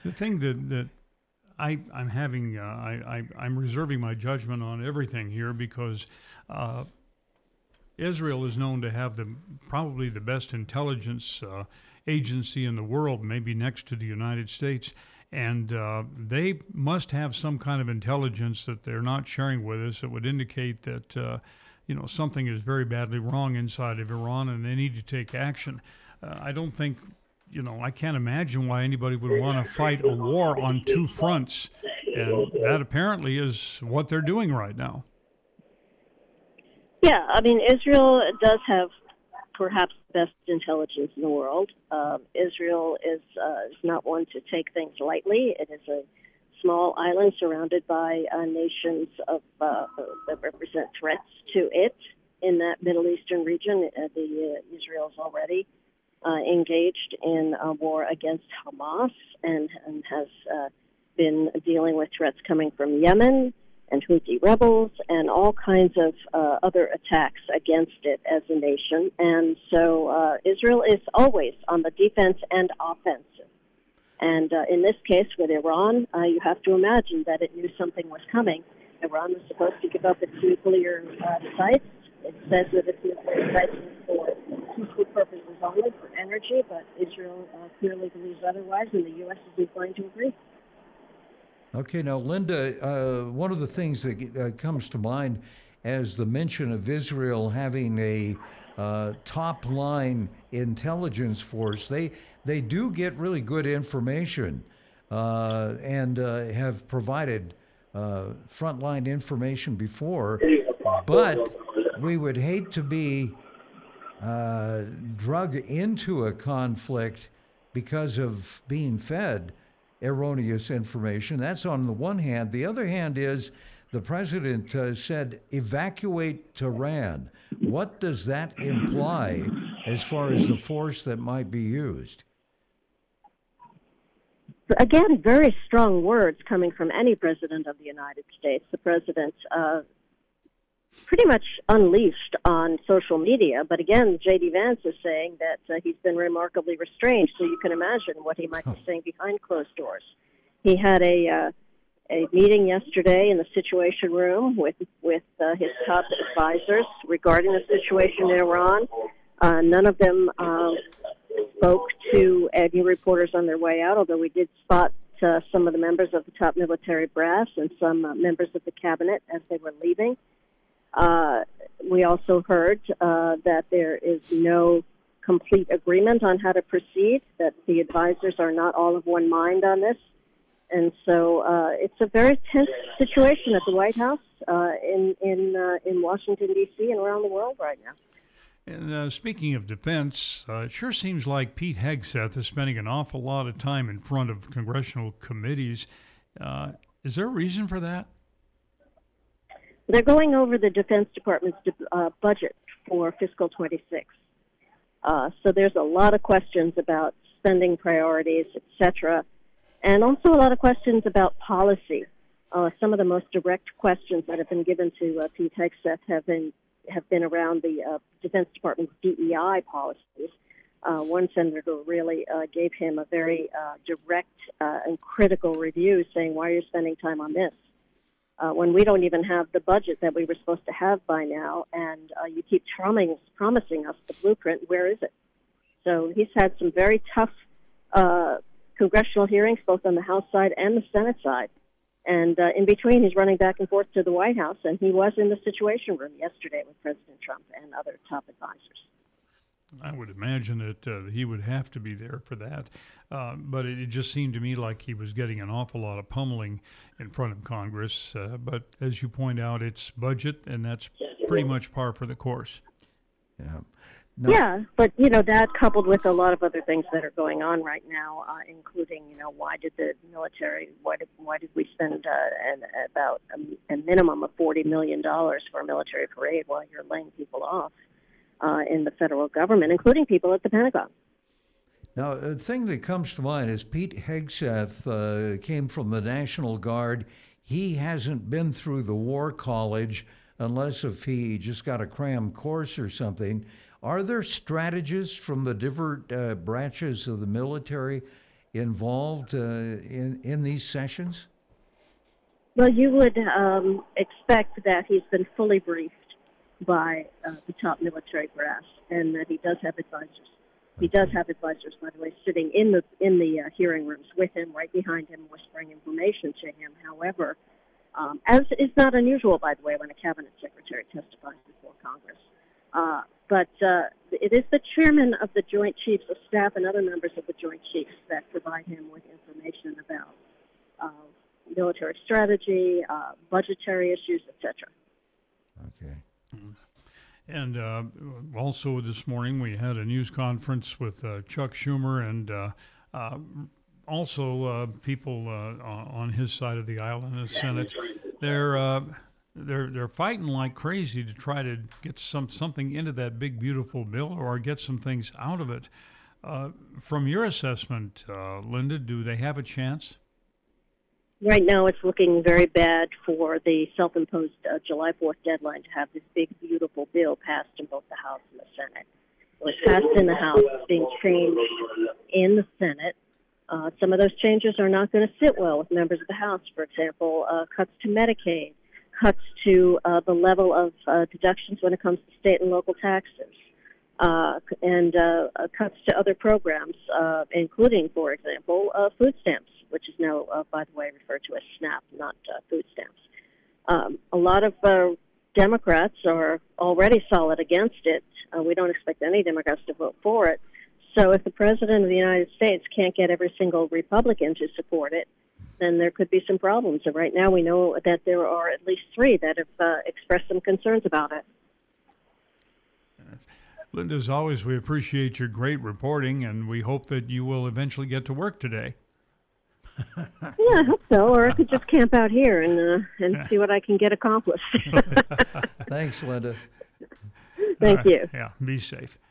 The thing that I'm having, I'm reserving my judgment on everything here because uh, Israel is known to have probably the best intelligence agency in the world, maybe next to the United States. And they must have some kind of intelligence that they're not sharing with us that would indicate that something is very badly wrong inside of Iran, and they need to take action. I don't think I can't imagine why anybody would want to fight a war on two fronts, and that apparently is what they're doing right now. Yeah, I mean, Israel does have perhaps the best intelligence in the world. Israel is not one to take things lightly. It is a small island surrounded by nations that represent threats to it in that Middle Eastern region. Israel's already engaged in a war against Hamas and has been dealing with threats coming from Yemen and Houthi rebels and all kinds of other attacks against it as a nation. And so Israel is always on the defense and offensive. And in this case with Iran, you have to imagine that it knew something was coming. Iran was supposed to give up its nuclear sites. It says that its nuclear sites are for peaceful purposes only, for energy, but Israel clearly believes otherwise, and the U.S. isn't going to agree. Okay, now, Linda, one of the things that comes to mind as the mention of Israel having a top-line intelligence force, they do get really good information and have provided frontline information before, but we would hate to be drug into a conflict because of being fed erroneous information. That's on the one hand. The other hand is the president said evacuate Tehran. What does that imply as far as the force that might be used? Again, very strong words coming from any president of the United States. The president pretty much unleashed on social media. But again, J.D. Vance is saying that he's been remarkably restrained, so you can imagine what he might be saying behind closed doors. He had a meeting yesterday in the Situation Room with his top advisors regarding the situation in Iran. None of them spoke to any reporters on their way out, although we did spot some of the members of the top military brass and some members of the cabinet as they were leaving. We also heard that there is no complete agreement on how to proceed, that the advisors are not all of one mind on this. And so it's a very tense situation at the White House, in Washington, D.C., and around the world right now. And speaking of defense, it sure seems like Pete Hegseth is spending an awful lot of time in front of congressional committees. Is there a reason for that? They're going over the Defense Department's budget for fiscal 26. So there's a lot of questions about spending priorities, et cetera, and also a lot of questions about policy. Some of the most direct questions that have been given to Pete Hegseth have been around the Defense Department's DEI policies. One senator really gave him a very direct and critical review, saying, "Why are you spending time on this? When we don't even have the budget that we were supposed to have by now, and you keep promising us the blueprint, where is it?" So he's had some very tough congressional hearings, both on the House side and the Senate side. And in between, he's running back and forth to the White House, and he was in the Situation Room yesterday with President Trump and other top advisors. I would imagine that he would have to be there for that. But it just seemed to me like he was getting an awful lot of pummeling in front of Congress. But as you point out, it's budget, and that's pretty much par for the course. Yeah. No. Yeah, but, that coupled with a lot of other things that are going on right now, including, why did we spend about a minimum of $40 million for a military parade while you're laying people off in the federal government, including people at the Pentagon? Now, the thing that comes to mind is Pete Hegseth came from the National Guard. He hasn't been through the War College unless if he just got a cram course or something. Are there strategists from the different branches of the military involved in these sessions? Well, you would expect that he's been fully briefed by the top military brass, and that he does have advisors. He does have advisors, by the way, sitting in the hearing rooms with him, right behind him, whispering information to him. However, as is not unusual, by the way, when a cabinet secretary testifies before Congress. But it is the chairman of the Joint Chiefs of Staff and other members of the Joint Chiefs that provide him with information about military strategy, budgetary issues, etc. Okay. And also this morning we had a news conference with Chuck Schumer and also people on his side of the aisle in the Senate. They're fighting like crazy to try to get something into that big beautiful bill or get some things out of it. From your assessment, Linda, do they have a chance? Right now, it's looking very bad for the self-imposed July 4th deadline to have this big, beautiful bill passed in both the House and the Senate. It was passed in the House. It's being changed in the Senate. Some of those changes are not going to sit well with members of the House. For example, cuts to Medicaid, cuts to the level of deductions when it comes to state and local taxes, and cuts to other programs, including, for example, food stamps, which is now, by the way, referred to as SNAP, not food stamps. A lot of Democrats are already solid against it. We don't expect any Democrats to vote for it. So if the President of the United States can't get every single Republican to support it, then there could be some problems. And right now we know that there are at least 3 that have expressed some concerns about it. Linda, as always, we appreciate your great reporting, and we hope that you will eventually get to work today. Yeah, I hope so. Or I could just camp out here and see what I can get accomplished. Thanks, Linda. Thank you. Yeah, be safe.